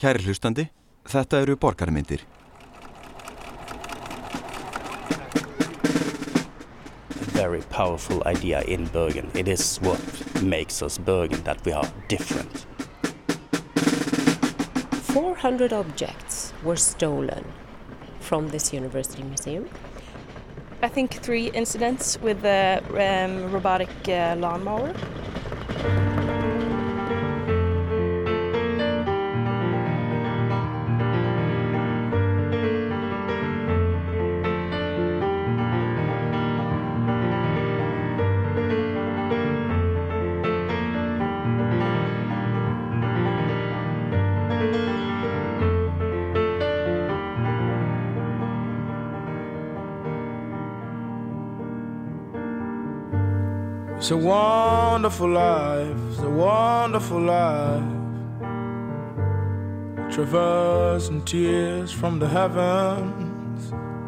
Kæri hlustandi, þetta eru borgarmyndir. Very powerful idea in Bergen. It is what makes us Bergen, that we are different. 400 objects were stolen from this university museum. I think 3 incidents with the robotic lawnmower. It's a wonderful life, it's a wonderful life. Traversing tears from the heavens.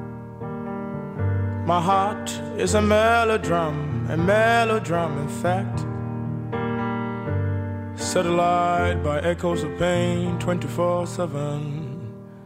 My heart is a melodrum in fact. Set alight by echoes of pain 24/7,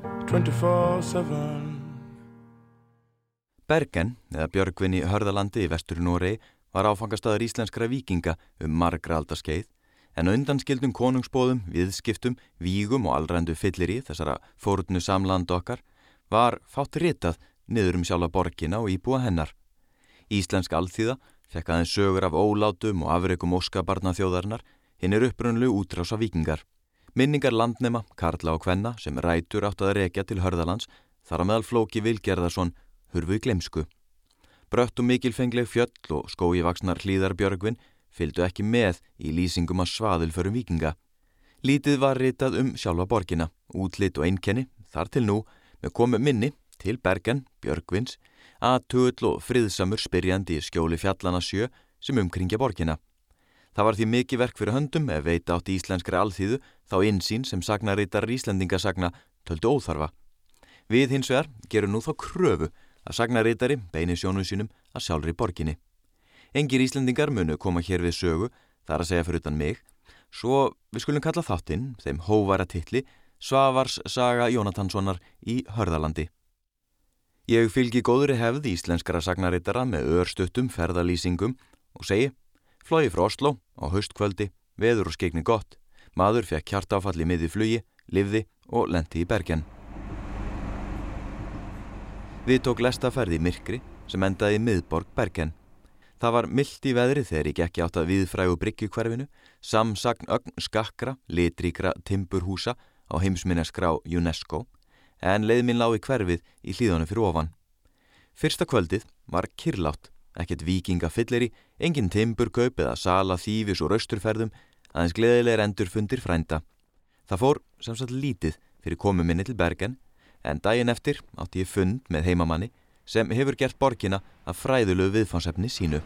24/7. Bergen, eða Björgvin í Hörðalandi í Vestur-Noregi, var áfangastaður íslenskra víkinga margra alda skeið, en undanskildum konungsboðum, viðskiptum, vígum og allræmdu fyllirí þessara fórnu samlanda okkar var fátt ritað niður sjálfa borgina og íbúa hennar. Íslensk alþýða fékk aðeins sögur af ólátum og afrekum óskabarna þjóðarinnar, hinir upprunalegu útrása víkingar. Minningar landnema, karla og kvenna sem rætur áttu að rekja til Hörðalands, þar á meðal Flóki Vilgerðarson, hurfu í gleymsku. Brött og mikilfengleg fjöll og skógi vaxnar hlíðar Björgvin fylgdu ekki með í lýsingum af svaðilförum víkinga. Lítið var ritað sjálfa borgina, útlit og einkenni, þar til nú með komu minni til Bergen, Björgvins, athugull og friðsamur spyrjandi í skjóli fjallana 7 sem umkringja borgina. Það var því mikið verk fyrir höndum ef veita átti íslenskri alþýðu þá innsýn sem sagnaritar Íslendingasagna töldu óþarfa. Við hins vegar gerum nú þá kröfu að sagnaritari beini sjónum sínum að sjálfri borginni. Engir Íslendingar munu koma hér við sögu, þar að segja fyrir utan mig, svo við skulum kalla þáttinn þeim hóværa titli Svavars saga Jónatanssonar í Hörðalandi. Ég fylgi góðri hefð íslenskara sagnaritara með örstuttum ferðalýsingum og segi: Flói frá Osló á haustkvöldi, veður og skeikni gott, maður fékk hjartaáfall í miðju flugi, lifði og lenti í Bergen. Við tók lestaferð í myrkri sem endaði í miðborg Bergen. Það var milt í veðri þegar ég gekk átt að viðfrægu bryggjukverfinu, samsagn ögn skakkra, litríkra timburhúsa á heimsminjaskrá UNESCO, en leið mín lá í hverfið í hlíðunum fyrir ofan. Fyrsta kvöldið var kyrrlátt, ekkert víkingafylleri, engin timburkaup eða sala þýfis og rausturferðum, aðeins gleðilegir endurfundir frænda. Það fór sem sagt lítið fyrir komu minni til Bergen, en daginn eftir átti ég fund með heimamanni sem hefur gert borgina að fræðulegu viðfangsefni sínu.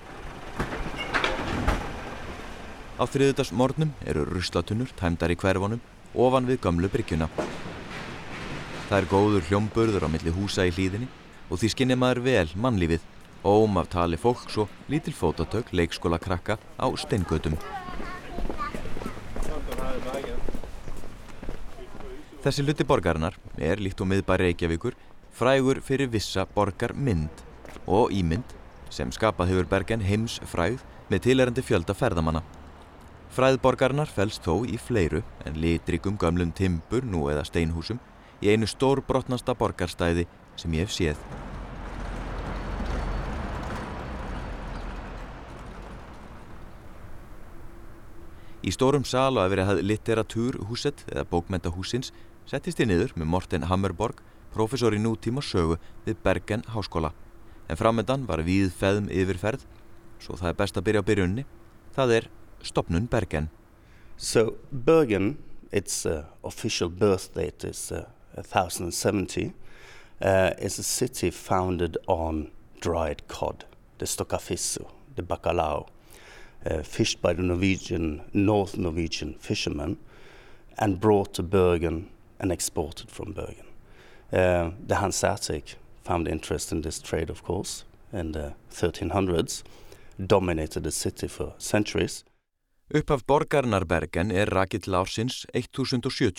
Á þriðjudagsmorgnum eru ruslatunnur tæmdar í hverfunum ofan við gömlu bryggjuna. Það er góður hljómburður á milli húsa í hlíðinni og því skynjar maður vel mannlífið, óm af tali fólks og lítil fótatök leikskólakrakka á steingötum. Þessi hluti borgarinnar líkt og miðbær Reykjavíkur frægur fyrir vissa borgarmynd og ímynd sem skapað hefur Bergen heimsfrægð með tilheyrandi fjölda ferðamanna. Frægð borgarinnar felst þó í fleiru en litríkum gömlum timbur nú eða steinhúsum í einu stórbrotnasta borgarstæði sem ég hef séð. Í stórum sal á efri litteratúrhúset eða bókmenntahúsins settist ég niður með Morten Hammerborg, prófessor í nútíma sögu við Bergen háskóla. En framundan var víðfeðm yfirferð, svo það best að byrja á byrjunni. Það stofnun Bergen. So Bergen, its official birth date is 1070. It's a city founded on dried cod, the stoccafisso, the bacalao, fished by the North Norwegian fishermen and brought to Bergen and exported from Bergen. The Hanseatic found interest in this trade, of course, in the 1300s, dominated the city for centuries. Upphaf borgarinnar Bergen rakið til ársins 1070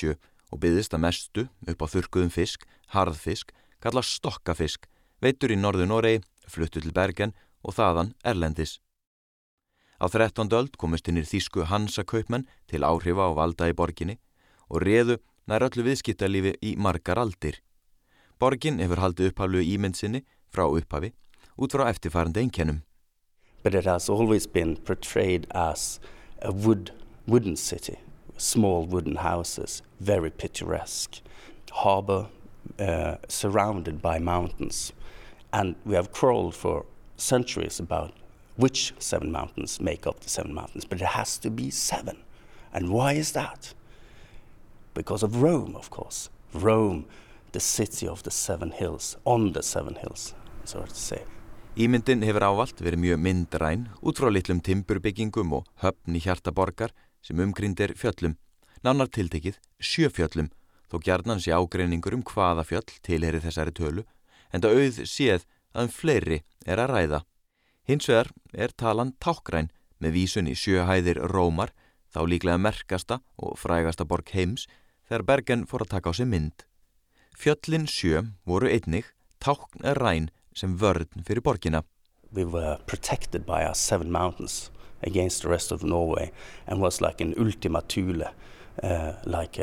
og byggðist að mestu upp á þurrkuðum fisk, harðfisk, kallast stokkafisk, veiddur í Norður-Noregi, fluttu til Bergen og þaðan erlendis. Á 13. öld komust hinnir þýsku Hansa-kaupmenn til áhrifa og valda í borginni og réðu nær öllu viðskiptalífi í margar aldir. Borgin hefur haldið upphaflegu ímynd sinni frá upphafi út frá eftirfarandi einkennum. But it has always been portrayed as a wooden city, small wooden houses, very picturesque, harbor surrounded by mountains. And we have quarreled for centuries about which 7 mountains make up the 7 mountains, but it has to be 7. And why is that? Because of Rome, of course. Rome, the city of the 7 hills, on the 7 hills, so to say. Ímyndin hefur ávallt verið mjög myndræn út frá litlum timburbyggingum og höfn í hjarta borgar sem umkringd fjöllum, nánar tiltekið 7 fjöllum, þó gjarnan sé ágreiningur hvaða fjöll tilheyri þessari tölu, enda auð séð að fleiri að ræða. Hins vegar talan tákgræn með vísun í 7 hæðir Rómar, þá líklega merkasta og frægasta borg heims, þegar Bergen fór að taka á sig mynd. Fjöllin 7 voru einnig táknræn sem vörn fyrir borgina. We were protected by our 7 mountains against the rest of Norway and was like an Ultima Thule, like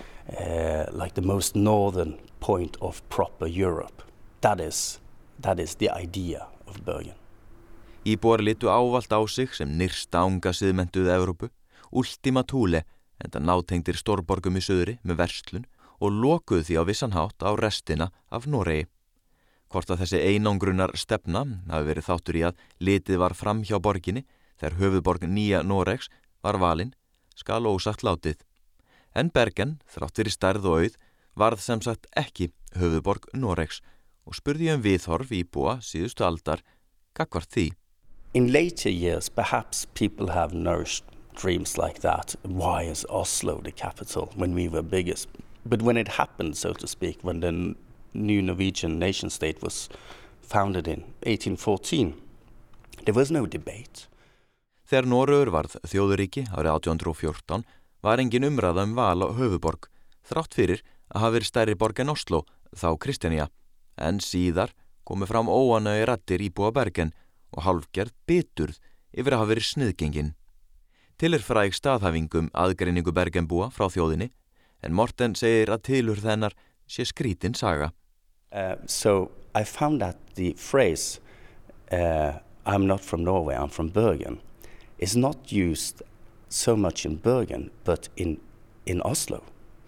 the most northern point of proper Europe. That is the idea of Bergen. Íbúar litu ávallt á sig sem nyrsta anga siðmentuð Evrópu, Ultima Thule, enda nátengdir stórborgum í suðri með verslun og lokuð því á vissan hátt á restina af Noregi. Hvort að þessi einangrunar stefna hafi verið þáttur í að litið var fram hjá borginni þegar höfuðborg nýja Noregs var valin, skal ósagt látið. En Bergen, þrátt fyrir stærð og auð, varð sem sagt ekki höfuðborg Noregs og spurði viðhorf íbúa síðustu aldar gagnvart því. In later years, perhaps people have nourished dreams like that. Why is Oslo the capital when we were biggest? But when it happened, so to speak, when the new Norwegian nation state was founded in 1814, there was no debate. Þegar Noregur varð þjóðuríki árið 1814 var engin umræða val á höfuðborg, þrátt fyrir að hafa verið stærri borg en Oslo, þá Kristjanía, en síðar komu fram óánægir raddir íbúa Bergen og hálfgerð biturð yfir að hafa verið sniðgengin. Til fræg staðhæfingum aðgreiningu Bergenbúa frá þjóðinni, en Morten segir að tilurð hennar sé skrítin saga. So I found that the phrase, I'm not from Norway, I'm from Bergen, is not used so much in Bergen, but in Oslo.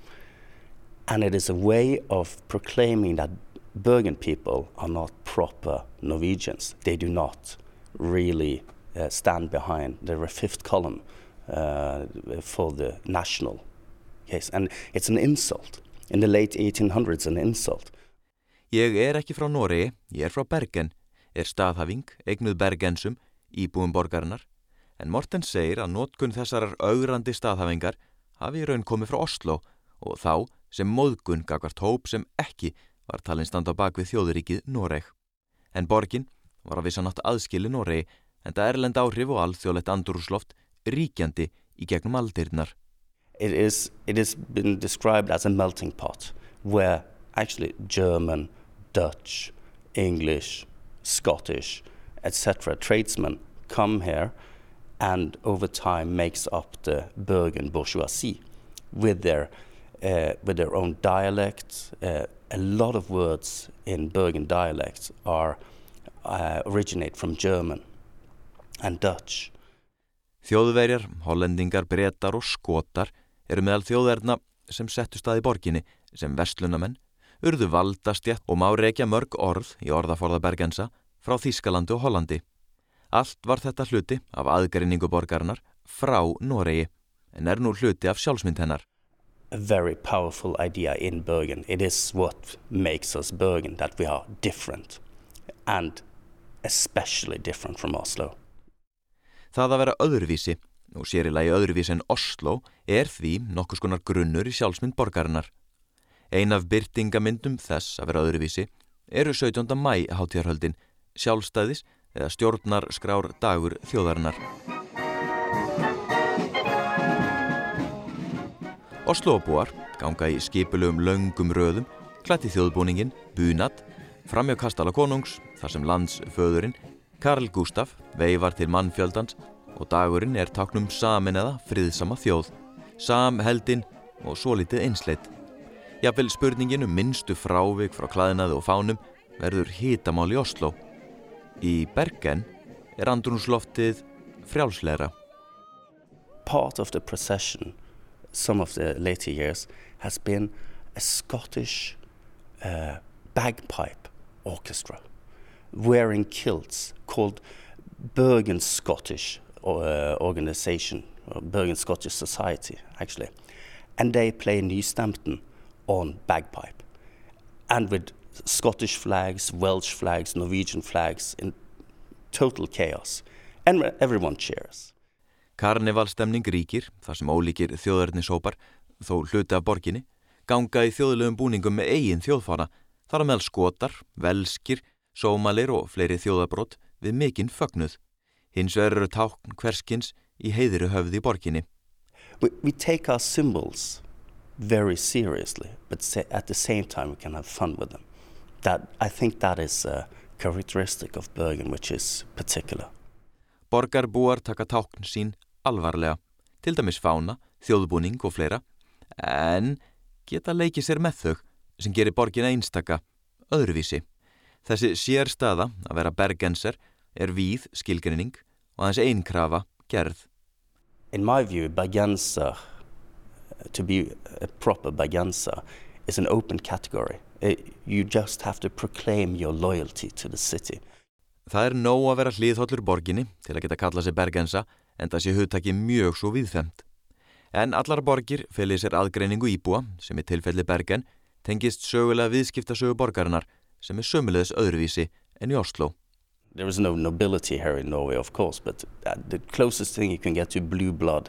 And it is a way of proclaiming that Bergen people are not proper Norwegians. They do not really stand behind the 5th column for the national case. And it's an insult. In the late 1800s, an insult. Ég ekki frá Noregi, ég frá Bergen, staðhæfing, eignuð bergensum, íbúum borgarinnar, en Morten segir að notkun þessarar augrandi staðhæfingar hafi í raun komið frá Oslo og þá sem móðgun gagnvart hóp sem ekki var talin standa á bak við þjóðuríkið Noreg. En borgin var að vissan nátt aðskili Noregi, enda erlend áhrif og alþjóðlegt andrúmsloft ríkjandi í gegnum aldirnar. It has been described as a melting pot where actually German, Dutch, English, Scottish, etc. tradesmen come here and over time makes up the Bergen bourgeoisie with their own dialect. A lot of words in Bergen dialects originate from German and Dutch. Þjóðverjar, hollendingar, bretar og skotar meðal þjóðerna sem settust að í borginni sem verslunamenn, urðu valdastétt og má rekja mörg orð í orðaforða Bergensa frá Þýskalandi og Hollandi. Allt var þetta hluti af aðgreiningu borgarinnar frá Noregi, en nú hluti af sjálfsmynd hennar. A very powerful idea in Bergen. It is what makes us Bergen, that we are different, and especially different from Oslo. Það að vera öðruvísi, og sér í lagi öðruvísi en Oslo, því nokkurs konar grunnur í sjálfsmynd borgarinnar. Ein af birtingamyndum þess að vera öðruvísi 17. maí hátíðarhöldin, sjálfstæðis eða stjórnarskrár dagur þjóðarinnar. Oslóbúar ganga í skipulegum löngum röðum, klætt í þjóðbúningin, bunad, framjá kastala konungs, þar sem landsföðurinn, Karl Gustaf, veifar til mannfjöldans og dagurinn táknum sameinaða friðsama þjóð, samheldin og svolítið einsleitt. Jafnvel spurningin minnstu frávik frá klæðnaði og fánum verður hitamál í Osló. Í Bergen andrúmsloftið frjálslegra. Part of the procession, some of the later years, has been a Scottish bagpipe orchestra wearing kilts called Bergen Scottish Organisation, or Bergen Scottish Society, actually. And they play Nystampton on bagpipe. And with Scottish flags, Welsh flags, Norwegian flags in total chaos. And everyone cheers. Karnevalstemning ríkir, þar sem ólíkir þjóðernishópar, þó hluti af borginni, ganga í þjóðlegum búningum með eigin þjóðfána, þar á meðal Skotar, velskir, sómalir og fleiri þjóðabrot við mikinn fögnuð. Hins vegar eru tákn hverskins í heiðri höfði í borginni. We take our symbols very seriously, but at the same time we can have fun with them. I think that is a characteristic of Bergen, which is particular. Borgarbúar taka tákn sín alvarlega, til dæmis fána, þjóðbúning og fleira, en geta leikið sér með þau sem gerir borgina einstaka, öðruvísi. Þessi sérstaða að vera bergenser víð skilgreining og aðeins einkrafa gerð. In my view, Bergenser, to be a proper Bergenser, is an open category. You just have to proclaim your loyalty to the city. Það nóg að vera hliðhollur borginni til að geta kalla sig bergensa, en það sé hugtakið mjög svo víðfemt. En allar borgir feli sér aðgreiningu íbúa, sem í tilfelli Bergen, tengist sögulega viðskiptasögu borgarinnar, sem sömuleiðis öðruvísi en í Oslo. There is no nobility here in Norway, of course, but the closest thing you can get to blue blood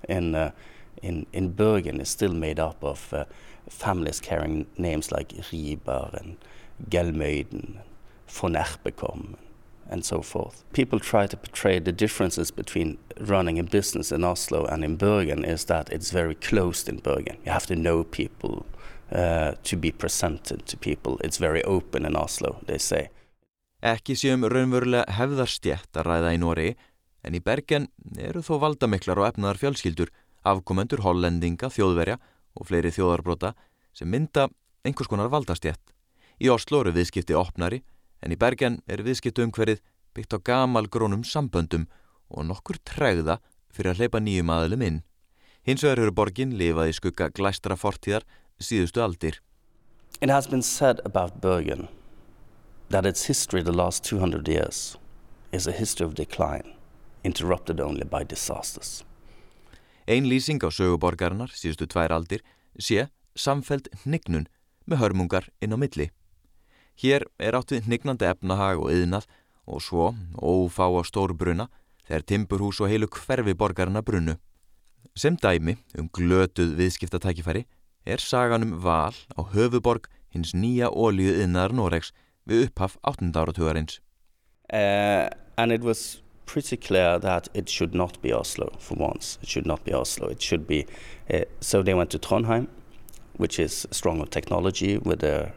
in Bergen is still made up of families carrying names like Riber and Gelmøyden, von Erpekom, and so forth. People try to portray the differences between running a business in Oslo and in Bergen is that it's very closed in Bergen. You have to know people to be presented to people. It's very open in Oslo, they say. Ekki raunverulega hefðarstétt að ræða í Noregi, en í Bergen eru þó valdamiklar og efnaðar fjölskyldur, afkomendur hollendinga, þjóðverja og fleiri þjóðarbrota sem mynda einhvers konar valdastétt. Í Oslo eru viðskipti opnari, en í Bergen viðskiptaumhverfið byggt á gamalgrónum samböndum og nokkur tregða fyrir að hleypa nýjum aðilum inn. Hins vegar hefur borgin lifað í skugga glæstra fortíðar síðustu aldir. It has been said about Bergen that its history the last 200 years is a history of decline, interrupted only by disasters. Ein lýsing á sögu borgarinnar síðustu 2 aldir sé samfelld hnignun með hörmungar inn á milli. Hér átt við hnignandi efnahag og iðnað og svo ófáa stórbruna þegar timburhús og heilu hverfi borgarinnar brunnu. Sem dæmi glötuð viðskiptatækifæri sagan Val á höfuborg hins nýja olíuiðnaðar Noregs við upphaf 8. áratugarins. And it was pretty clear that it should not be Oslo for once. It should not be Oslo. It should be. So they went to Trondheim, which is strong on technology with the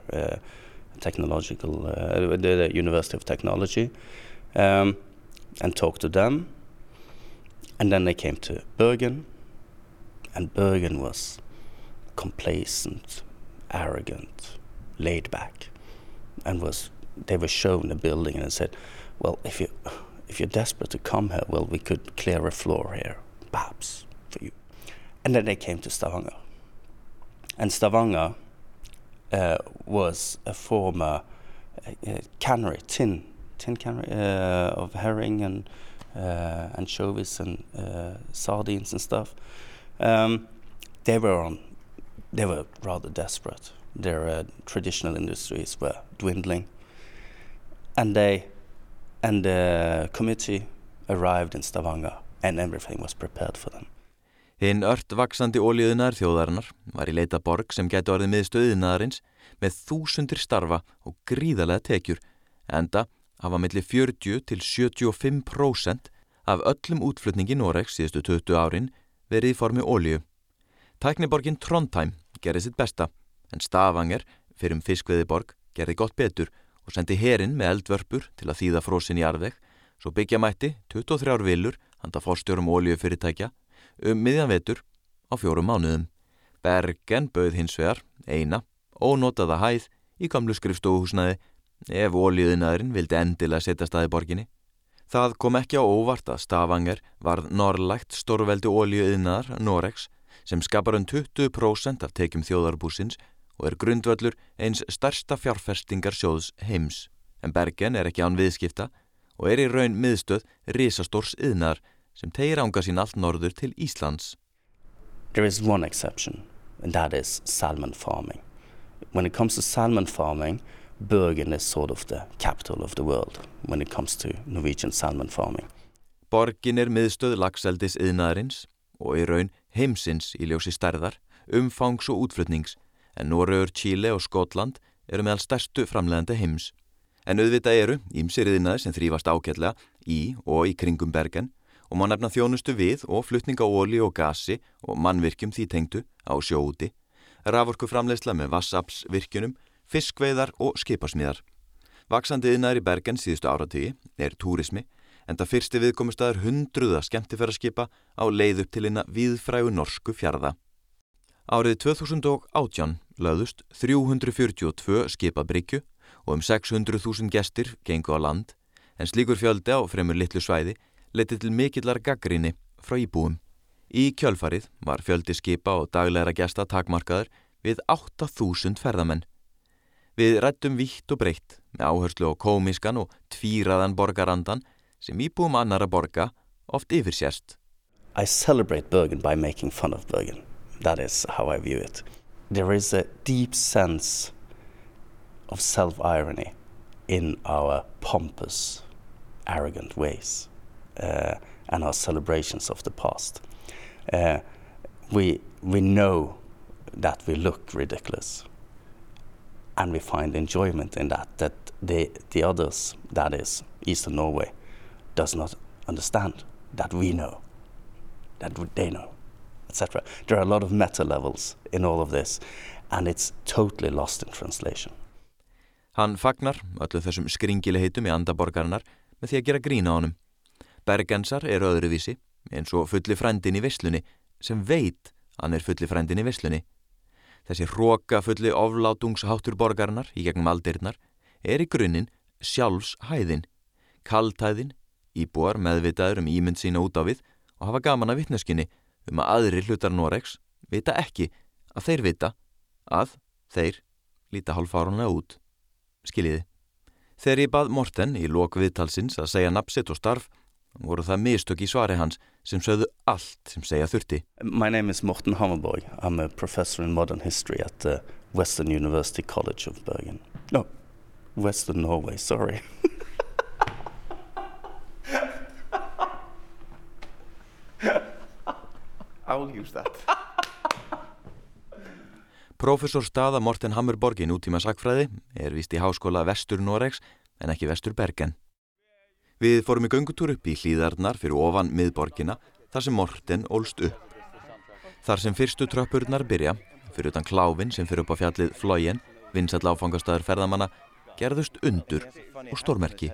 with the University of Technology, and talked to them. And then they came to Bergen, and Bergen was complacent, arrogant, laid back, and they were shown a building and said, well, if you're desperate to come here, well, we could clear a floor here, perhaps, for you. And then they came to Stavanger. And Stavanger was a former cannery, tin cannery of herring and anchovies and sardines and stuff. They were rather desperate. Their traditional industries were dwindling, and the committee arrived in Stavanger, and everything was prepared for them. Hinn vaxandi olíuiðnaður þjóðarinnar var í leita borg sem gæti orðið miðstöð iðnaðarins með þúsundir starfa og gríðarlega tekjur, enda hafa milli 40 til 75% af öllum útflutningi Noregs síðustu 20 árin verið í formi olíu. Tækniborgin Trondheim gerði sitt besta, en Stavanger, fyrrum fiskveiðiborg, gerði gott betur og sendi herinn með eldvörpur til að þýða frosin jarðveg, svo byggja mætti 23 villur handa forstjórum olíufyrirtækja miðjan vetur á 4 mánuðum. Bergen bauð hins vegar eina ónotaða hæð í gamlu skrifstofuhúsnæði ef olíuiðnaðurinn vildi endilega setjast að í borginni. Það kom ekki á óvart að Stavanger varð norðlægt stórveldi olíuiðnaðar Noregs sem skapar 20% af tekjum þjóðarbúsins og grundvöllur eins stærsta fjárfestingarsjóðs heims. En Bergen ekki án viðskipta og í raun miðstöð risastórs iðnaðar sem teygir anga sín allt norður til Íslands. There is one exception, and that is salmon farming. When it comes to salmon farming, Bergen is sort of the capital of the world when it comes to Norwegian salmon farming. Borgin miðstöð laxeldis iðnaðarins og í raun heimsins í ljósi stærðar, umfangs og útflutnings, en Noregur, Chile og Skotland meðal stærstu framleiðandi heims. En auðvitað ýmsir iðnaðir sem þrífast ágætlega í og í kringum Bergen og má nefna þjónustu við og flutning á olíu og gasi og mannvirkjum því tengdu á sjó úti, raforkuframleiðsla með vatnsaflsvirkjunum, fiskveiðar og skipasmíðar. Vaxandi iðnaður í Bergen síðustu áratugi túrismi, enda fyrsti viðkomustaður hundruða skemmtiferðaskipa á leið upp til hinna víðfrægu norsku fjarða. Árið 2018 lögðust 342 skipabryggju og 600.000 gestir gengu á land, en slíkur fjöldi á fremur litlu svæði leiddi til mikillar gagnrýni frá íbúum. Í kjölfarið var fjöldi skipa og daglegra gesta takmarkaður við 8.000 ferðamenn. Við ræddum vítt og breitt með áherslu á kómískan og tvíraðan borgarandan sem íbúum annarra borga oft yfirsést. I celebrate Bergen by making fun of Bergen. That is how I view it. There is a deep sense of self-irony in our pompous, arrogant ways and our celebrations of the past. We know that we look ridiculous, and we find enjoyment in that the others, that is Eastern Norway, does not understand that we know, that they know, etc. There are a lot of meta levels in all of this, and it's totally lost in translation. Hann fagnar öllu þessum skringiliheitum í anda borgarinnar með því að gera grín á honum. Bergensar öðruvísi, eins og fulli frændin í veislunni, sem veit hann fulli frændin í veislunni. Þessi hroka fulli oflátungsháttur borgarinnar í gegnum aldirnar í grunninn sjálfshæðin, kaldhæðin, íbúar meðvitaður ímynd sína út á við og hafa gaman af vitneskjunni að aðrir hlutar Noregs vita ekki að þeir vita að þeir líta hálffáránlega út. Skiljiði. Þegar ég bað Morten í lok viðtalsins að segja nafn sitt og starf, voru það mistök í svari hans sem sögðu allt sem segja þurfti. My name is Morten Hammerborg. I'm a professor in modern history at the Western University College of Bergen. No, Western Norway, sorry. I will use that. Prófessor staða Morten Hammerborg í nútíma sakfræði víst í háskóla Vestur Noregs en ekki Vestur Bergen. Við fórum í göngutúr upp í hlíðarnar fyrir ofan miðborgina þar sem Morten ólst upp. Þar sem fyrstu tröppurnar byrja, fyrir utan kláfinn sem fyrir upp á fjallið Flóien, vinsæll áfangastaður ferðamanna, gerðust undur og stórmerki.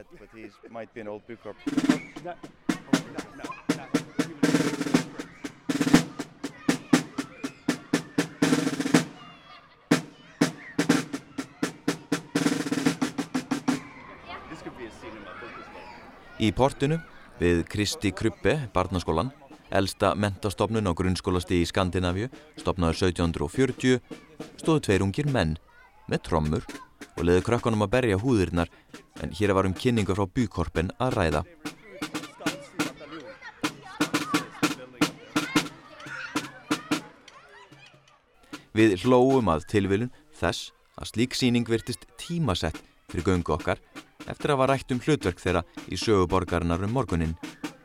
Í portinu við Kristi Krubbe barnaskólan, elsta menntastofnun á grunnskólastigi í Skandinavíu, stofnaður 1740, stóðu 2 ungir menn með trommur og leiðu krökkunum að berja húðirnar, en hér var kynningu frá Bykorpen að ræða. Við hlóum að tilviljun þess að slík sýning virtist tímasett fyrir göngu okkar eftir að var rætt hlutverk þeirra í sögu borgarinnar morguninn.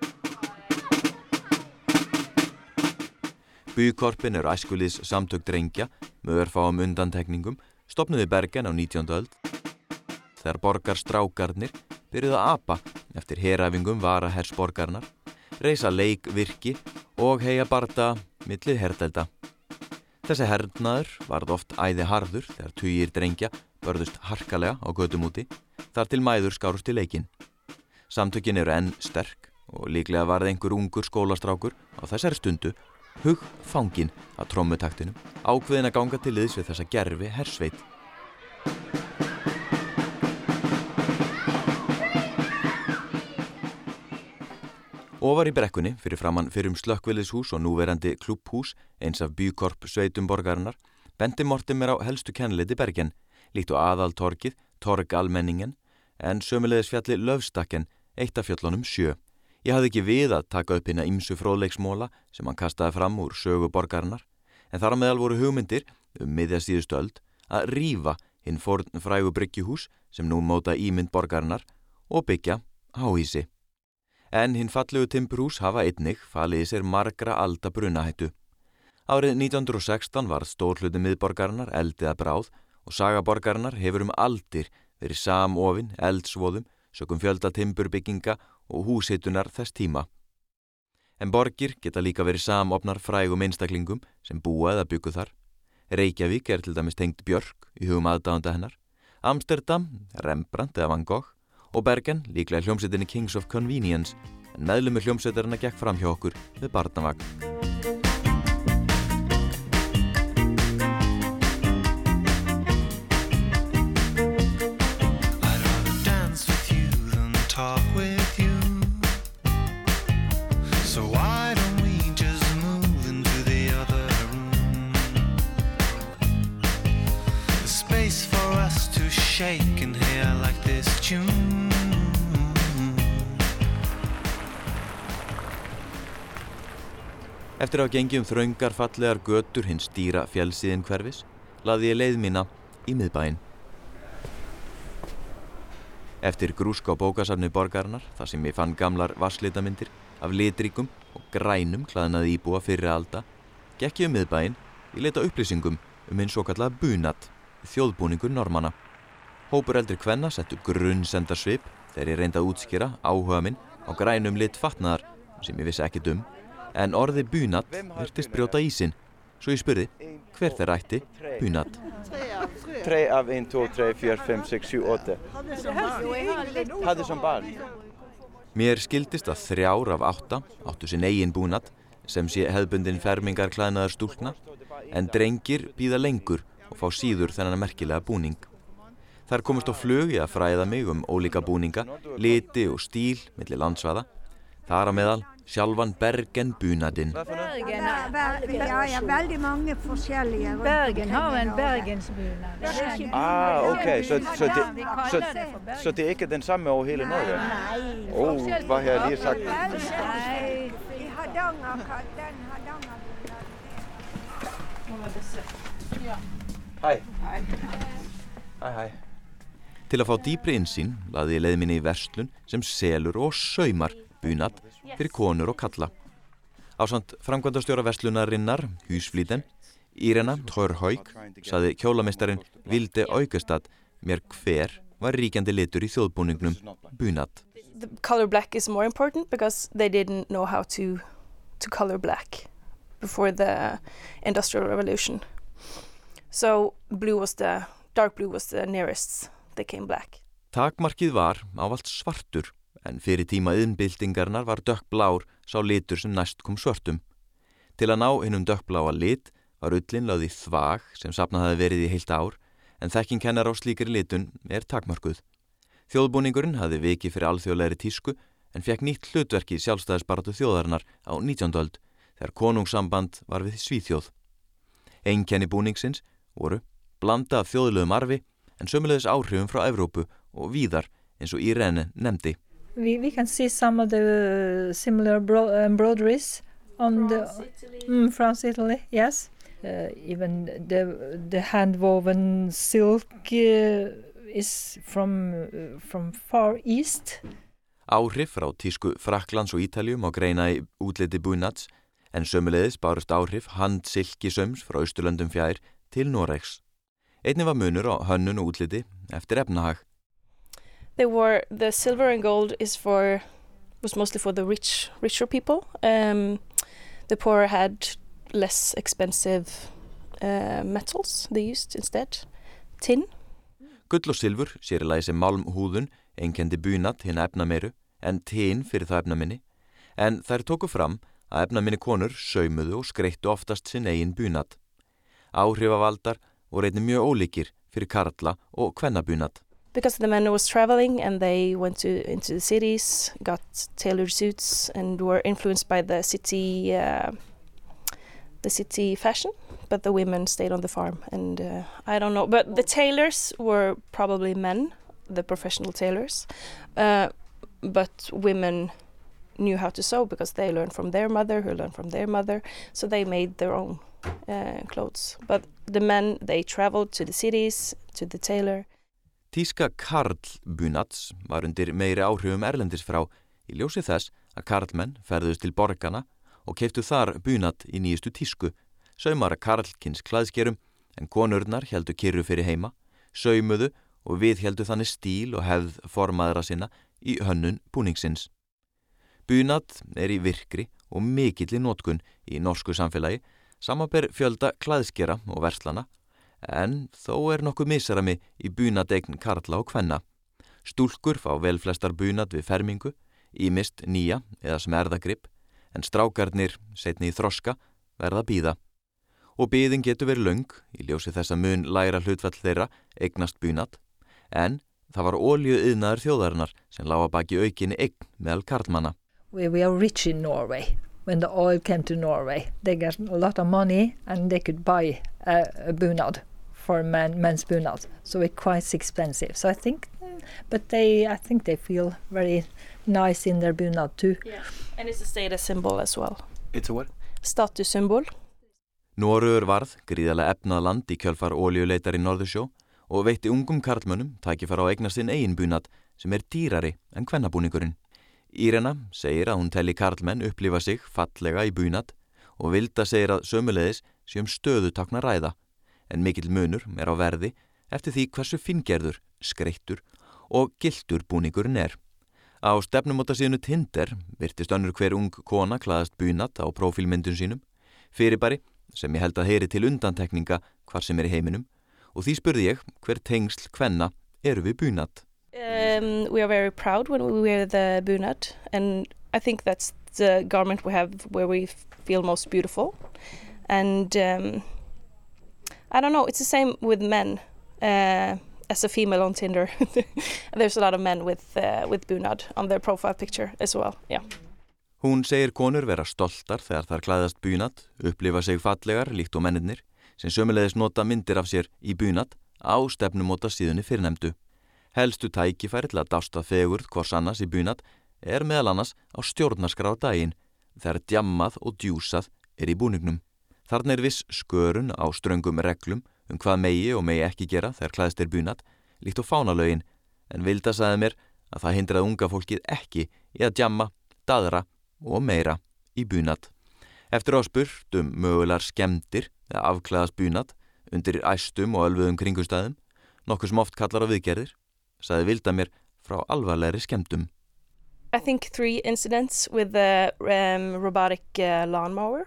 Bykorpen æskulýðs samtök drengja með örfáum undantekningum stofnuðu Bergen á 19. öld þegar borgarstrákarnir byrjuðu að apa eftir heræfingum varahersborgarinnar, reisa leikvirki og heyja barda milli herdelda. Þessi hernaður varð oft æði harður þegar tugir drengja börðust harkalega á götum úti, þar til mæður skárust í leikinn. Samtökin eru enn sterk og líklega varð einhver ungur skólastrákur á þessari stundu hugfanginn af trommutaktinum, ákveðin að ganga til liðs við þessa gervi hersveit. Ofar í brekkunni, fyrir framan fyrrum slökkviliðshús og núverandi klúbhús, eins af Bykorp sveitum borgarinnar, benti Mortimer á helstu kennileiti Bergen, líkt og aðaltorgið, Torgalmenningen, en sömuleiðis fjalli Löfstakken, eitt af fjöllunum 7. Ég hafði ekki við að taka upp hina ýmsu fróðleiksmóla sem hann kastaði fram úr sögu borgarinnar, en þar á meðal voru hugmyndir miðja síðustu öld að rífa hinn fornfrægu bryggjuhús sem nú móta ímynd borgarinnar og byggja háhýsi. En hinn fallegu timburhús hafa einnig falið í sér margra alda brunahættu. Árið 1916 varð stór hluti miðborgarinnar eldið að bráð og saga borgarinnar hefur aldir verið samofin eldsvoðum sökum fjölda timburbygginga og húshitunar þess tíma. En borgir geta líka verið samofnar frægum einstaklingum sem búa eða byggu þar. Reykjavík til dæmis tengd Björk í hugum aðdáenda hennar, Amsterdam, Rembrandt eða Van Gogh og Bergen líklega hljómsveitinni Kings of Convenience, en meðlumur hljómsveitarinnar gekk fram hjá okkur við barnavagn. Eftir að hafa gengið þröngar fallegar götur hins dýra fjallsíðin hverfis, laði ég leið mína í miðbæinn. Eftir grúsk á bókasafni borgarinnar, þar sem ég fann gamlar vatnslitamyndir af litríkum og grænum klæðnaði íbúa fyrri alda, gekk ég miðbæinn í leita upplýsingum hinn svokallaða bunad, þjóðbúningur Normanna. Hópur eldri kvenna settu grunnsendarsvip þegar ég reyndi að útskýra áhuga minn á grænum lit fatnaðar sem ég vissi ekkert en orðið bunad virtist brjóta ísinn, svo ég spurði hver þeir ætti bunad. 3 av 1, 2, 3, 4, 5, 6, 7, 8. Hade som barn. Mér skildist að 3 af 8 áttu sinn eigin bunad sem sé hefðbundin fermingarklæðnaðar stúlkna, en drengir bíða lengur og fá síður þennan merkilega búning. Þær komust á flug í að fræða mig ólíka búninga, liti og stíl milli landsvæða, þar á meðal sjálfan Bergen-bunadinn. Bergen, ja, veldig mange forskjellige. Bergen har en Bergensbunad. Ok, så det ikke den samme over hele Norge? Nei. Hvad har jeg lige sagt? Nei, i Hardanger, den Hardanger. Hei. Hei. Til að fá dýpri innsýn laði ég leið minni í verslun sem selur og saumar bunad fyrir konur og kalla. Ásamt framkvæmdastjóra verslunarinnar, Húsflíten, Irena Torhaug, sagði kjólameistarinn Vilde Augestad mér hver var ríkjandi litur í þjóðbúningnum bunad. The color black is more important because they didn't know how to color black before the Industrial Revolution. So dark blue was the nearest they came black. Takmarkið var ávallt svartur, en fyrir tíma iðnbyltingarinnar var dökkblár sá litur sem næst kom svörtum. Til að ná hinum dökkbláa lit var ullin lögð í þvag sem safnað hafði verið í heilt ár, en þekking hennar á slíkri litun takmörkuð. Þjóðbúningurinn hafði vikið fyrir alþjóðlegri tísku, en fekk nýtt hlutverk í sjálfstæðisbaráttu þjóðarinnar á 19. öld, þegar konungssamband var við Svíþjóð. Einkenni búningsins voru blanda af þjóðlegum arfi, en sömuleiðis áhrifum frá Evrópu og víðar, eins og Irene nefndi. We can see some of the similar embroideries on France, Italy, yes. Even the hand-woven silk is from far east. Áhrif frá tísku Frakklands og Ítalíu má greina í útliti bunads, en sömuleiðis bárust áhrif handsilkisaums frá Austurlöndum fjær til Noregs. Einnig var munur á hönnun og útliti eftir efnahag. The silver and gold was mostly for the richer people. The poor had less expensive metals they used instead. Tin. Gull og silfur, sér í lagi sem málmhúðun, einkenndi bunad hina efnameiru, en tin fyrir það efnaminni, en þær tóku fram að efnaminni konur saumuðu og skreittu oftast sinn eigin bunad. Áhrifavaldar voru einnig mjög ólíkir fyrir karla og kvennabunad. Because the men was traveling and they went into the cities, got tailored suits and were influenced by the city fashion, but the women stayed on the farm. And I don't know, but the tailors were probably men, the professional tailors, but women knew how to sew because they learned from their mother, who learned from their mother, so they made their own clothes. But the men, they traveled to the cities, to the tailor. Tíska karlbunads var undir meiri áhrifum erlendis frá í ljósi þess að karlmenn ferðust til borgana og keyptu þar bunad í nýjustu tísku, saumara karlkyns klæðskerum en konurnar héldu kyrru fyrir heima, saumuðu og viðhéldu þannig stíl og hefð formaðra sinna í hönnun búningsins. Bunad í virkri og mikilli notkun í norsku samfélagi, samanber fjölda klæðskera og verslana, en þó nokkuð misræmi í bunadegn karla og kvenna. Stúlkur fá vel flestar bunad við fermingu, ýmist nýja eða sem erðagrip, en strákarnir, seinni í þroska, verða bíða. Og biðin getur verið löng, í ljósi þess að mun lægra hlutfall þeirra eignast bunad, en það var olíuiðnaður þjóðarinnar sem lá að baki aukinni eign meðal karlmanna. We are rich in Norway. When the oil came to Norway, they got a lot of money and they could buy a bunad for men's bunad. So it's quite expensive. So I think they feel very nice in their bunad too. Yeah, and it's a status symbol as well. It's a what? Status symbol. Noregur varð gríðarlega efnað land í kjölfar olíuleitar í Norðursjó og veitti ungum karlmönnum tækifæri á að eignast sinn eigin bunad sem dýrari en kvennabúningurinn. Irena segir að hún telli karlmenn upplifa sig fallega í bunad og Vilda segir að sömuleiðis sé stöðutákn að ræða, en mikill munur á verði eftir því hversu fíngerður, skreittur og giltur búningurinn Á stefnumótasíðunni Tinder virtist önnur hver ung kona klæðast bunad á prófílmyndum sínum, fyrirbæri sem ég held að heyri til undantekninga hvar sem í heiminum, og því spurði ég hver tengsl kvenna við bunad. We are very proud when we wear the bunad, and I think that's the garment we have where we feel most beautiful. And I don't know, it's the same with men. As a female on Tinder, there's a lot of men with bunad on their profile picture as well. Yeah. Hún segir konur vera stoltar þegar þær klæðast bunad, upplifa sig fallegar líkt og mennirnir, sem sömuleiðis nota myndir af sér í bunad á stefnumótasíðunni fyrrnefndu. Helstu tækifæri til að dásta fegurð hvors annars í bunad meðal annars á stjórnarskrárdaginn, þegar djammað og djúsað í búningnum. Þarna viss skörun á ströngum reglum hvað megi og megi ekki gera þegar klæðst bunad, líkt og fánalögin, en Vilda sagði mér að það hindraði unga fólkið ekki í að djamma, daðra og meira í bunad. Eftir að spurt mögulegar skemmdir eða afklæðast bunad undir æstum og ölvuðum kringumstæðum, nokkuð sem oft kallar á viðgerðir, sagði Vilda mér frá alvarlegri skemmdum. I think 3 incidents with the robotic lawnmower.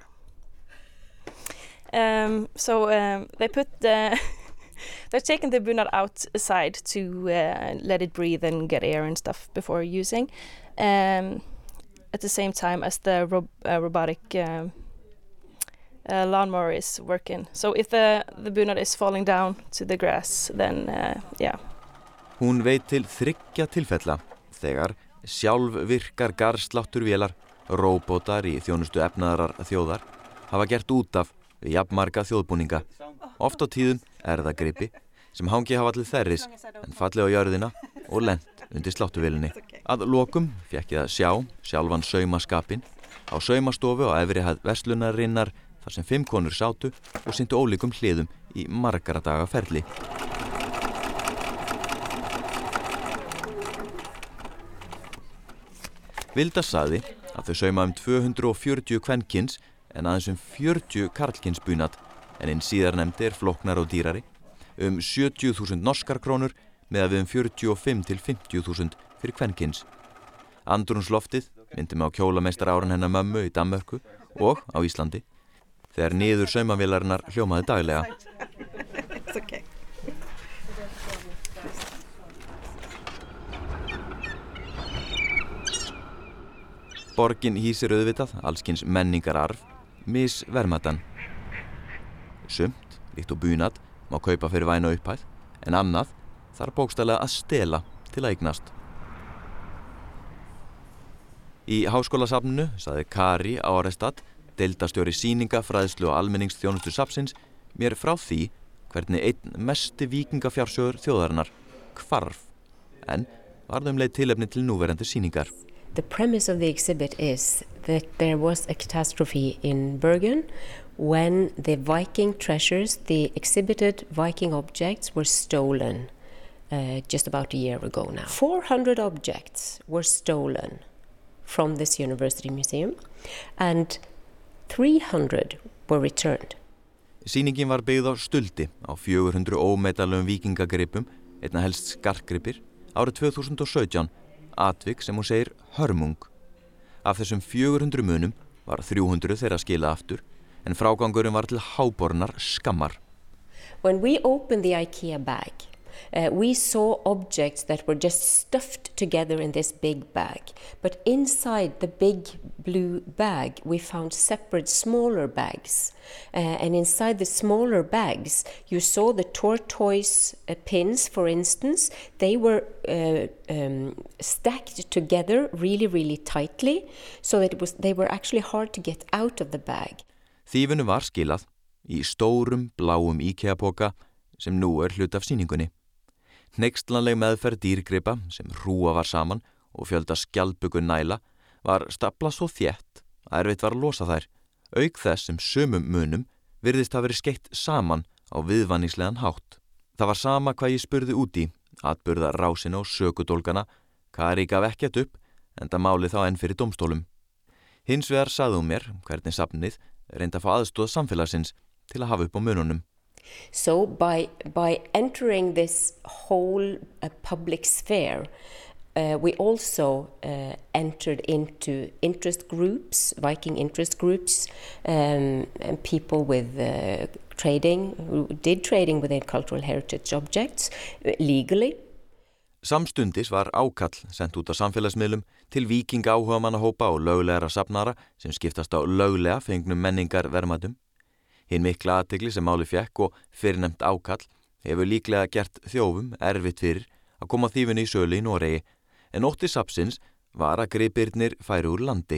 They put they're taking the bunad outside to let it breathe and get air and stuff before using, at the same time as the robotic lawnmower is working. So if the bunad is falling down to the grass, then yeah. Hún veit til 3 tilfella þegar sjálfvirkar garðslátturvélar, róbótar í þjónustu efnaðrar þjóðar hafa gert út af við jafnmarga þjóðbúninga, oft á tíðum erðagripi sem hangi hafa allir þerris en falli á jörðina og lent undir sláttuvélinni. Að lokum fékk ég að sjá sjálfan saumaskapinn á saumastofu á efri hæð verslunarinnar þar sem 5 konur sátu og sýndu ólíkum hliðum í margra daga ferli. Vilda sagði að þau sauma 240 kvenkyns en aðeins 40 karlkyns bunad, en hinn síðarnefndi flóknar og dýrari, 70.000 norskar krónur með við 45 til 50.000 fyrir kvenkyns. Andrúnsloftið myndi mig á kjólameistarárun hennar mömmu í Danmörku og á Íslandi. þegar niður saumavélarinnar hljómaði daglega. Borgin hýsir auðvitað allskins menningararf, misverðmætan. Sumt, líkt og bunad, má kaupa fyrir væna upphæð, en annað þarf bókstaflega að stela til að eignast. Í háskólasafninu sagði Kari Árestad, deildarstjóri sýninga, fræðslu og almenningsþjónustu safnsins, mér frá því hvernig einn mesti víkingafjársjóður þjóðarinnar hvarf, en varð leið tilefni til núverandi sýningar. The premise of the exhibit is that there was a catastrophe in Bergen when the Viking treasures, the exhibited Viking objects, were stolen just about a year ago now. 400 objects were stolen from this university museum and 300 were returned. Sýningin var byggð á stuldi á 400 ómetallegum víkingagripum, einna helst skartgripir, árið 2017, atvik sem hún segir hörmung. Af þessum 400 munum var 300 þeirra skila aftur, en frágangurinn var til hábornar skammar. When we opened the IKEA bag, we saw objects that were just stuffed together in this big bag. But inside the big blue bag, we found separate smaller bags. And inside the smaller bags, you saw the tortoise pins, for instance. They were stacked together really, really tightly, so that they were actually hard to get out of the bag. Þýfinu var skilað í stórum bláum IKEA-poka sem nú hluti af sýningunni. Hneykslanleg meðferð dýrgripa sem hrúa var saman og fjölda skjaldböku næla var staplað svo þétt að erfitt var að losa þær, auk þess sem sumum munum virðist hafa verið skeytt saman á viðvanningslegan hátt. Það var sama hvað ég spurði út í, atburðarrásina og sökudólgana. Kari gaf ekkert upp, enda málið þá enn fyrir dómstólum. Hins vegar sagði hún mér hvernig safnið reyndi að fá aðstoð samfélagsins til að hafa upp á mununum. So by entering this whole public sphere, we also entered into interest groups, Viking interest groups, and people with trading, who did trading within cultural heritage objects legally. Samstundis var ákall sent út á samfélagsmiðlum til víkinga áhugamannahópa og löglegara safnara sem skiptast á löglega fengnum menningar verðmætum. Hinn mikla athygli sem máli fékk og fyrrnefnt ákall hefur líklega gert þjófum erfitt fyrir að koma þýfinu í sölu í Noregi, en ótti safnsins var að gripirnir færu úr landi.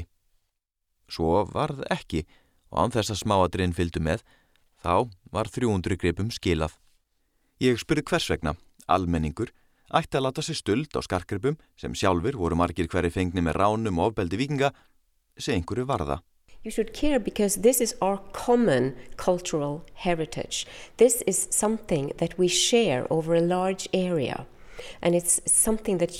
Svo varð ekki, og án þess að smáatriðin fylgdu með, þá var 300 gripum skilað. Ég spurði hvers vegna almenningur ætti að láta sig stuld á skartgripum sem sjálfur voru margir hverri fengni með ránum og ofbeldi víkinga, sem einhverju varða. You should care because this is our common cultural heritage. This is something that we share over a large area. And it's something that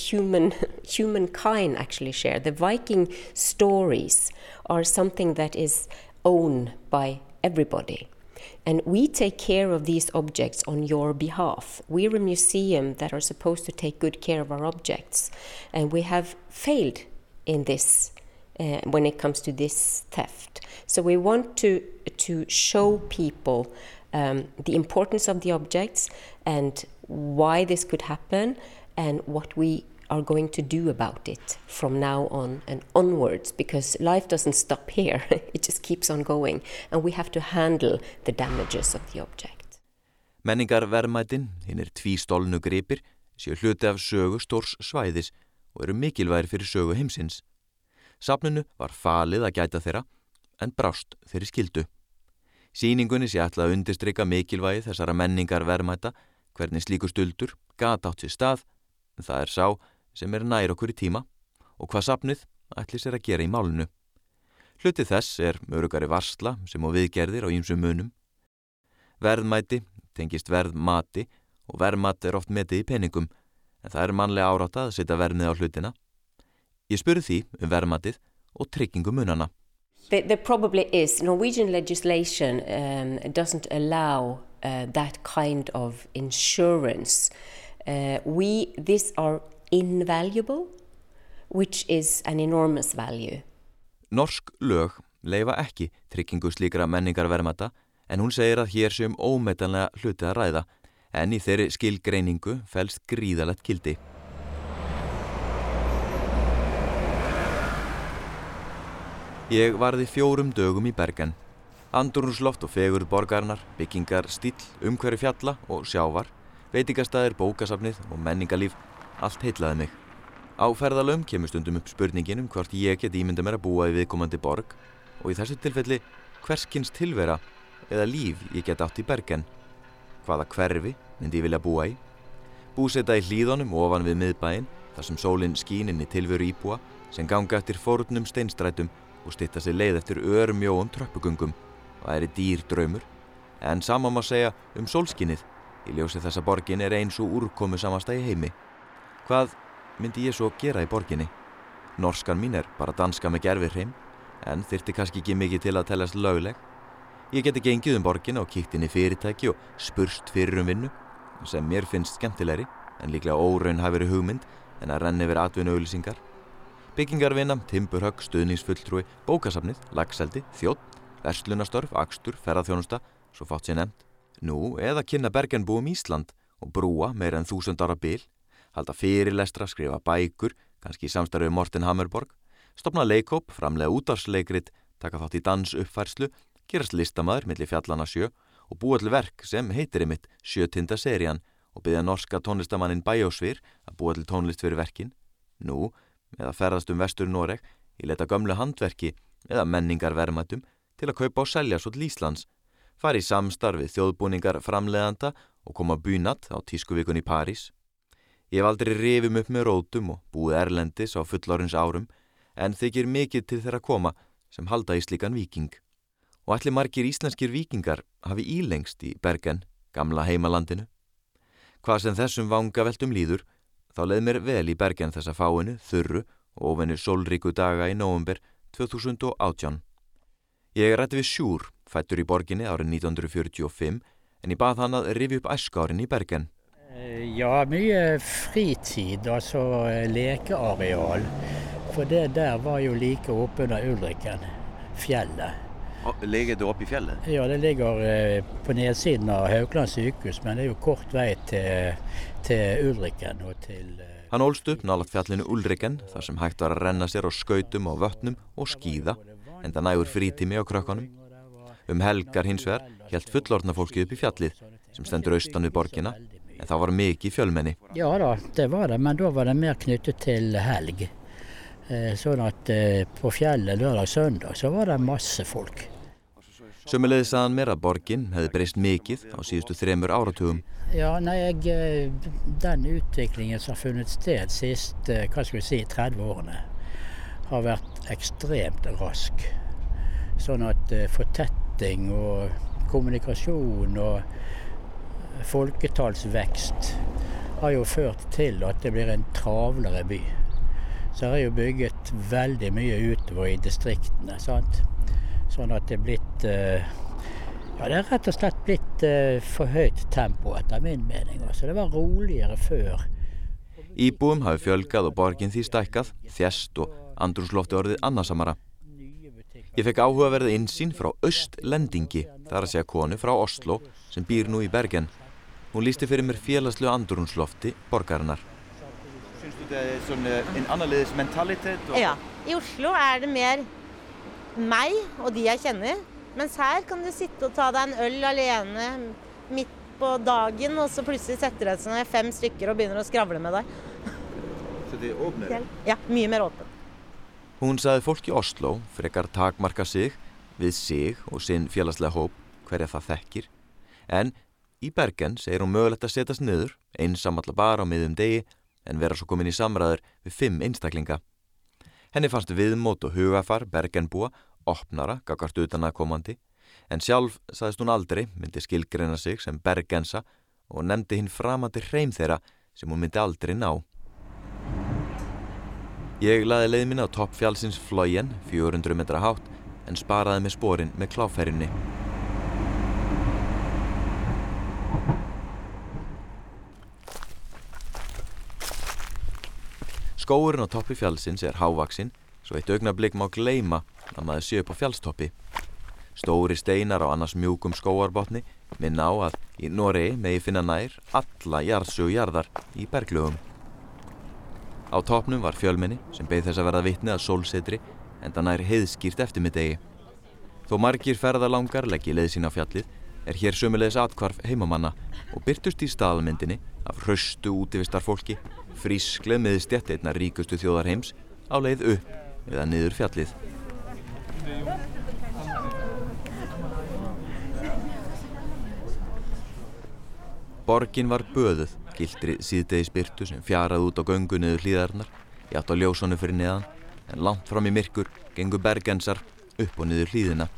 humankind actually share. The Viking stories are something that is owned by everybody. And we take care of these objects on your behalf. We're a museum that are supposed to take good care of our objects. And we have failed in this when it comes to this theft. So we want to show people the importance of the objects and why this could happen and what we are going to do about it from now on and onwards, because life doesn't stop here. It just keeps on going and we have to handle the damages of the object. Menningarverðmætin, hinnir tvístolnu gripir, séu hluti af sögu stórs svæðis og eru mikilvægir fyrir sögu heimsins. Safninu var falið að gæta þeirra, en brást þeirri skildu. Sýningunni sé ætlað að undirstrika mikilvægi þessara menningarverðmæta, hvernig slíkur stuldur gat átt sér stað, það sá sem nær okkur í tíma, og hvað safnið ætli sér að gera í málinu. Hluti þess öruggari varsla sem og viðgerðir á ýmsum munum. Verðmæti tengist verðmati og verðmat oft metið í peningum, en það mannlega árátta að setja verðmið á hlutina. Ég spurði því verðmatið og tryggingu munana. There probably is. Norwegian legislation doesn't allow that kind of insurance. These are invaluable, which is an enormous value. Norsk lög leyfa ekki tryggingu slíkra menningarverðmæta en hún segir að hér sé ómetanlega hluti að ræða en í þeirri skilgreiningu felst gríðarlegt gildi. Ég varði 4 dögum í Bergen. Andrúmsloft og fegurð borgarinnar, byggingar, stíll, umhverfi fjalla og sjávar, veitingastæðir, bókasafnið og menningarlíf, allt heillaði mig. Á ferðalögum kemur stundum upp spurningin hvort ég get ímyndað mér að búa í viðkomandi borg og í þessu tilfelli hvers kyns tilvera eða líf ég get átt í Bergen. Hvaða hverfi myndi ég vilja búa í? Búseta í hlíðunum ofan við miðbæinn þar sem sólin skín inn í tilveru íbúa sem ganga eftir fornum steinstrætum og stytta sig leið eftir örmjóum tröppugöngum. Það dýr draumur, en sama má segja sólskinið. Í ljósi þessa borgin ein svo úrkomu samasta í heimi. Hvað myndi ég svo gera í borginni? Norskan mín bara danska með gervihreim, en þyrfti kannski ekki mikið til að teljast lögleg. Ég geti gengið borgina og kíkt inn í fyrirtæki og spurst fyrir vinnu, sem mér finnst skemmtilegri, en líklega óraunhæfari hugmynd en að renna yfir atvinnuauglýsingar. Byggingarvinna, timburhögg, stuðningsfulltrúi, bókasafnið, lagseldi, þjónn, verslunarstörf, akstur, ferðaþjónusta, svo fátt sé nefnt. Nú, eða kynna Bergenbúum Ísland og brúa meira en 1000 ára bil, halda fyrirlestra, skrifa bækur, kannski í samstarfi við Morten Hammerborg, stofna leikhóp, framleiða útvarpsleikrit, taka þátt í dansuppfærslu, gerast listamaður milli fjallana 7 og búa til verk sem heitir einmitt 7. serían og biðja norska tónlistamanninn Bæjósvir að búa til tónlist fyrir verkin. Nú, eða ferðast vestur Noreg í leta gömlu handverki eða menningarverðmætum til að kaupa og selja svo til Íslands, fara í samstarfi þjóðbúningar framleiðanda og koma búnat á tískuvikun í París. Ég hef aldrei rifið upp með rótum og búið erlendis á fullorðins árum, en þykir mikið til þeirra koma sem halda í slíkan víking. Og ætli margir íslenskir víkingar hafi ílengst í Bergen, gamla heimalandinu. Hvað sem þessum vangaveltum líður, þá leið mér vel í Bergen þessa fáinu, þurru og óvenju sólríku daga í nóvember 2018. Ég ræddi við Sjúr, fæddur í borginni árið 1945, en ég bað hann að rifja upp æskárin í Bergen. Ja, mye fritid, altså lekeareal. For det der var jo like oppe under Ulriken, fjellet. Ligger du oppe i fjellet? Ja, det ligger på nedsiden av Haukeland sykehus, men det jo kort vei til Ulriken og til... Hann ólst upp nálægt fjallinu Ulriken, þar sem hægt var að renna sér á skautum og vötnum og skíða, enda nægur frítími á krökkunum. Helgar hins vegar hélt fullorðna fólki upp í fjallið, sem stendur austan við borgina, en það var mikið fjölmenni. Ja da, det var det, men da var det mer knyttet til helg. Sånn at på fjellet lørdag søndag så var det masse folk. Sömuleiðis sagði hann mér að borgin hefði breyst mikið á síðustu 3 áratugum. Ja, den utviklingen som har funnet sted sist, 30 årene, har vært ekstremt rask. Sånn at fortetting og kommunikasjon og folketallsvekst har jo ført til at det blir en travlere by. Så det jo bygget veldig mye utover i distriktene, sant? Sånn at det blitt, ja, det rett og slett blitt for høyt tempo etter min mening. Så det var roligere før. Íbúum hafi fjölgað og borgin því stækkað, þjæst og andrúmslofti orðið annarsamara. Ég fekk áhugaverða innsýn frá Östlendingi, þar að segja konu frá Oslo, sem býr nú í Bergen. Hún lýsti fyrir mér félagslegu andrúmslofti borgarinnar. Syns du det sånn en annerledes mentalitet? Ja, i Oslo det mer meg og de jeg kjenner, mens her kan du sitte og ta deg en øl alene midt på dagen, og så plutselig setter det seg 5 stykker og begynner å skravle med deg. Så det åpner? Ja, mye mer åpent. Hún sagði fólk í Oslo frekar takmarka sig við sig og sinn félagslega hóp, hverja það þekkir. En í Bergen segir hún mögulegt að setjast niður, einsamalla bara á miðum degi, en vera svo komin í samræður við 5 einstaklinga. Henni fannst viðmót og hugafar Bergenbúa opnara gagnvart utanaðkomandi, en sjálf sagðist hún aldrei myndi skilgreina sig sem bergensa og nefndi hinn framandi hreim þeirra sem hún myndi aldrei ná. Ég laði leið minna á topp fjallsins Flóien, 400 metra hátt, en sparaði með sporin með kláfferjunni. Skógurinn á toppi fjallsins hávaksin, svo eitt augnablik má gleyma að maður sé upp á fjallstoppi. Stóri steinar á annars mjúkum skógarbotni minna á að í Noregi megi finna nær alla jarðsögu jarðar í berglögum. Á toppnum var fjölmenni sem beið þess að verða vitni að sólsetri enda nær heiðskýrt eftirmiddegi. Þó margir ferðalangar leggi leið sín á fjallið er hér sömuleiðis athvarf heimamanna og birtust í staðalmyndinni af hraustu útivistarfólki, frískleg miðstétt einnar ríkustu þjóðar heims á leið upp eða niður fjallið. Borgin var böðuð, giltri síðdegisbirtu sem fjaraði út á göngu niður hlíðarnar, í átt á ljósonu fyrir neðan, en langt fram í myrkur gengu bergensar upp og niður hlíðina.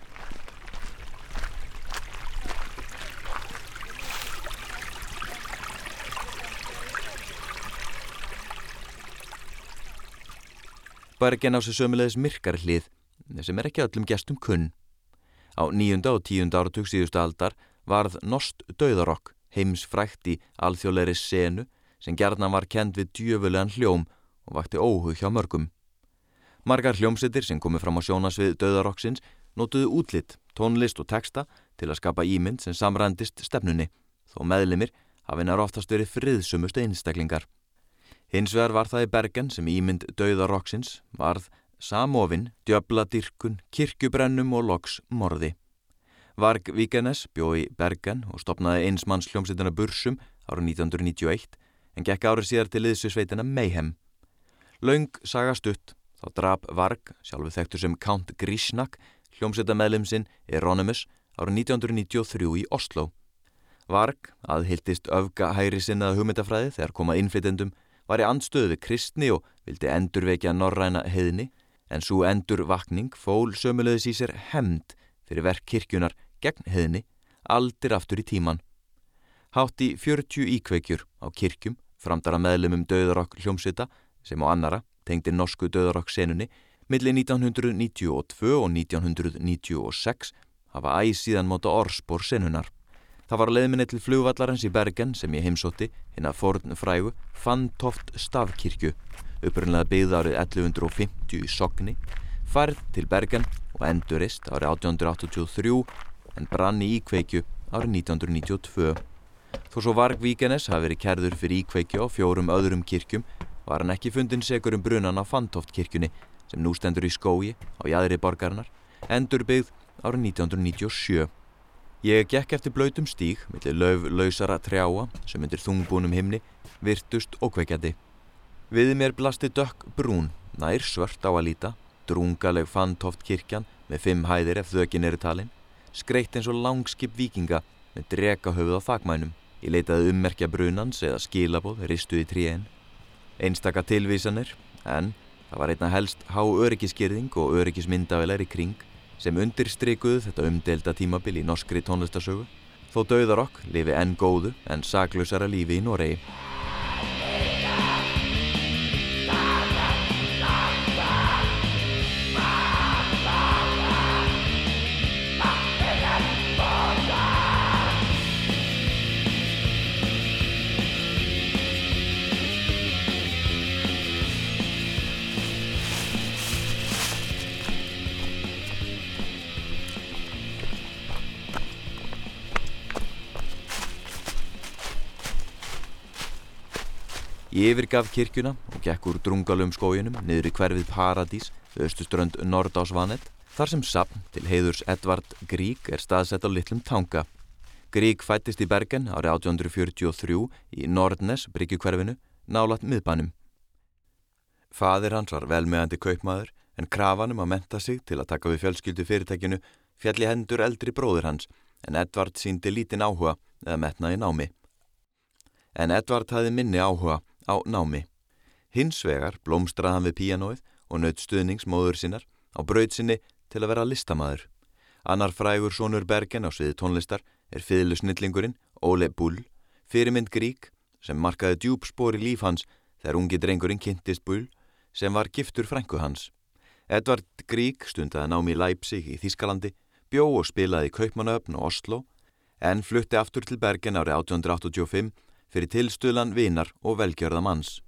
Bergen á sig sömuleiðis myrkari hlið, sem ekki öllum gestum kunn. Á 9. og 10. áratug síðustu aldar varð norskt dauðarokk heimsfrægt í alþjóðlegri senu sem gjarnan var kennd við djöfulegan hljóm og vakti óhug hjá mörgum. Margar hljómsveitir sem komu fram á sjónasvið dauðarokksins notuðu útlit, tónlist og texta til að skapa ímynd sem samræmdist stefnunni, þó meðlimir hafi nær oftast verið friðsömustu einstaklingar. Hins vegar var það í Bergen sem ímynd dauðarokksins varð samofin, djöfladýrkun, kirkjubrennum og loks morði. Varg Vikernes bjó í Bergen og stofnaði einsmanns hljómsveitina Bursum árið 1991 en gekk árið síðar til liðs við sveitina Mayhem. Löng saga stutt, þá drap Varg, sjálfu þekktur sem Count Grishnak, hljómsveitameðlim sinn Euronymous árið 1993 í Oslo. Varg, aðhylltist öfga hægri sinnaða hugmyndafræði þegar kom að innflytjendum, var í andstöðu við kristni og vildi endurvekja norræna heiðni, en sú endurvakning fól sömuleiðis í sér hefnd fyrir verk kirkjunar gegn heiðni aldir aftur í tíman. Hátt í 40 íkveikjur á kirkjum framdara meðlimum dauðarokk hljómsveita sem á annara tengdi norsku dauðarokk senunni milli 1992 og 1996 hafa æ síðan móta orðspor senunar. Það var á leiðminni til flugvallarins í Bergen sem ég heimsótti hina fornfrægu Fantoft stafkirkju, upprunalega byggð árið 1150 í Sogni, færð til Bergen og endurreist árið 1883 en brann í íkveikju árið 1992. Þó svo Varg Vikernes hafi verið kærður fyrir íkveikju á 4 öðrum kirkjum var hann ekki fundinn sekur brunan á Fantoft kirkjunni sem nú stendur í skógi á jaðri borgarinnar, endurbyggð árið 1997. Ég gekk eftir blautum stíg milli lauflausara trjáa sem undir þungbúnum himni virtust ókveikjandi. Við mér blasti dökk brún, nær svört á að líta, drungaleg Fantoft kirkjan með 5 hæðir ef þökin eru talin, skreitt eins og langskip víkinga með drekahöfuð á þakmænum. Ég leitaði ummerkja brunans eða skilaboð ristuð í trén. Einstaka tilvísanir, en það var einna helst há öryggisgirðing og öryggismyndavélar í kring sem undirstrikuðu þetta umdeilda tímabil í norskri tónlistarsögu, þó dauðarokk lifi enn góðu en saklausara lífi í Noregi. Ég yfirgaf kirkjuna og gekk úr drungalum skóginum niður í hverfið Paradís við austurströnd Norðdalsvatns, þar sem safn til heiðurs Edvard Grieg er staðsett á litlum tanga. Grieg fæddist í Bergen árið 1843 í Nordnes bryggjukverfinu nálægt miðbænum. Faðir hans var velmegandi kaupmaður en krafan að mennta sig til að taka við fjölskyldu fyrirtækinu féll í hendur eldri bróðir hans en Edvard sýndi lítinn áhuga eða metnaði námi. En Edvard hafði minni áhuga á námi. Hins vegar blómstraði hann við píanóið og naut stuðnings móður sinnar á braut sinni til að vera listamaður. Annar frægur sonur Bergen á sviði tónlistar er fiðlusnillingurinn Ole Bull, fyrirmynd Grieg sem markaði djúp spor í líf hans þegar ungi drengurinn kynntist Bull sem var giftur frænku hans. Edvard Grieg stundaði nám í Leipzig í Þýskalandi, bjó og spilaði í Kaupmannahöfn og Oslo en flutti aftur til Bergen árið 1885 fyrir tilstuðlan vinar og velgjörða manns.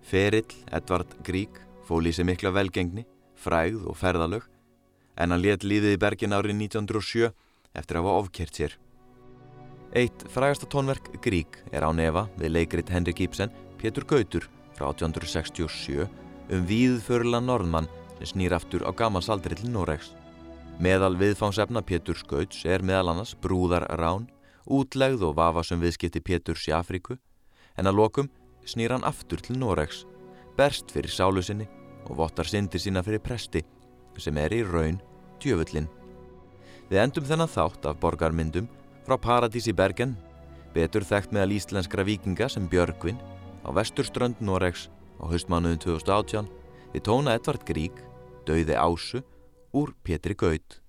Ferill Edvard Grieg fól í sig mikla velgengni, frægð og ferðalög, en hann lét lífið í Bergen árið 1907 eftir að hafa ofkeyrt sér. Eitt frægasta tónverk Grieg án efa við leikrit Henrik Ibsen Pétur Gautur frá 1867 víðförula norðmann sem snýr aftur á gamals aldri til Noregs. Meðal viðfangsefna Péturs Gauts meðal annars brúðarrán, útlegð og vafasöm viðskipti Péturs í Afríku, en að lokum snýr hann aftur til Noregs, berst fyrir sálu sinni og vottar syndir sína fyrir presti, sem í raun djöfullinn. Við endum þennan þátt af borgarmyndum frá Paradís í Bergen, betur þekkt meðal íslenskra víkinga sem Björgvin, á vesturströnd Noregs á haustmánuðum 2018, við tóna Edvard Grieg, Dauði Ásu, úr Pétri Gaut.